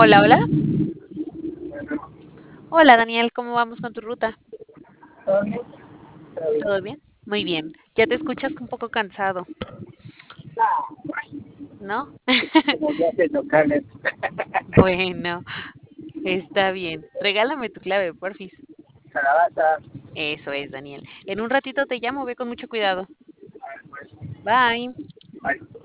Hola, hola. Bueno, Hola, Daniel, ¿cómo vamos con tu ruta? todo bien, todo bien. ¿Todo bien? Muy bien. Ya te escuchas un poco cansado, No, ¿no? como ya se locales, Bueno, está bien. Regálame tu clave, porfis. calabaza, Eso es, Daniel. En un ratito te llamo, ve con mucho cuidado. pues, Bye. ay,